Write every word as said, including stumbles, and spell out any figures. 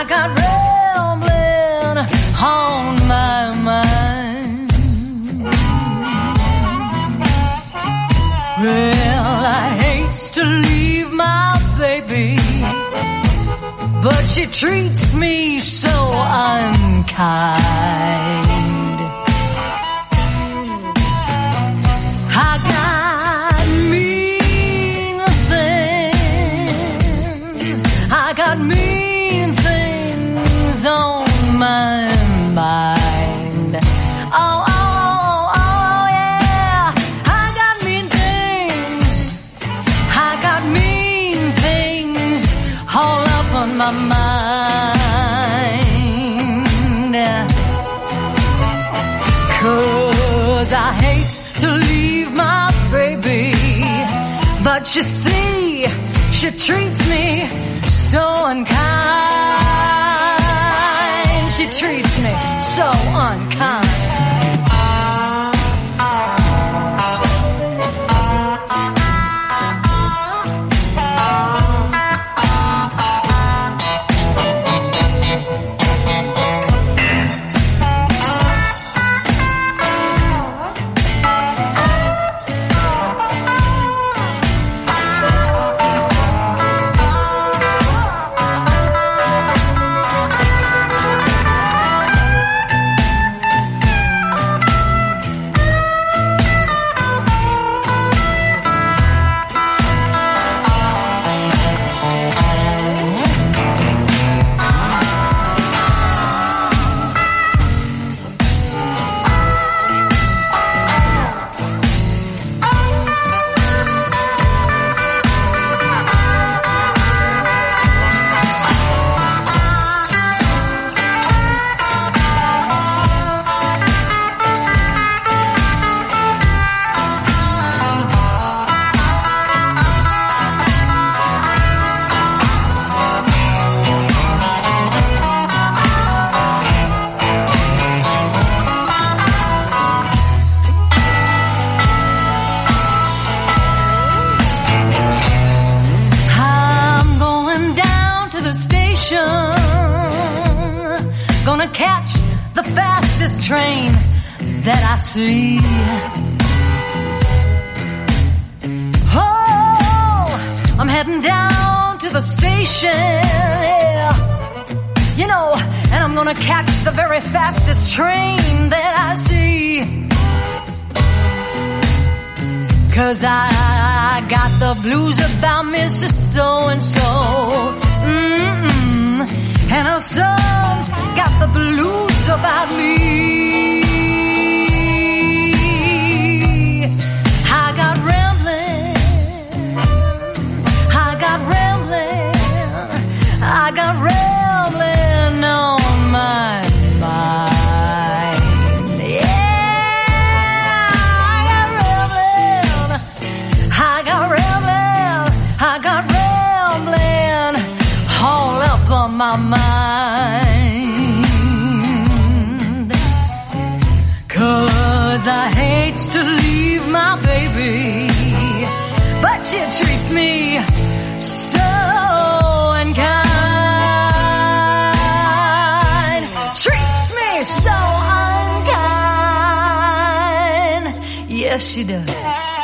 I got rambling on my mind. Well, I hate to leave my baby, but she treats me so unkind. I got mean things, I got mean things on my mind. Oh, oh, oh, oh, yeah, I got mean things, I got mean things all up on my mind. 'Cause I hate to leave my baby, but you see, she treats me so unkind. She treats me so unkind. Gonna catch the fastest train that I see. Oh, I'm heading down to the station, yeah. You know, and I'm gonna catch the very fastest train that I see. 'Cause I got the blues about Missus So-and-so. Mm-mm. And her son's got the blues about me. I got rambling, I got rambling, I got rambling on my mind. Yeah, I got rambling, I got rambling, I got rambling all up on my mind. 'Cause I hate to leave my baby, but she treats me so unkind. Treats me so unkind. Yes, she does.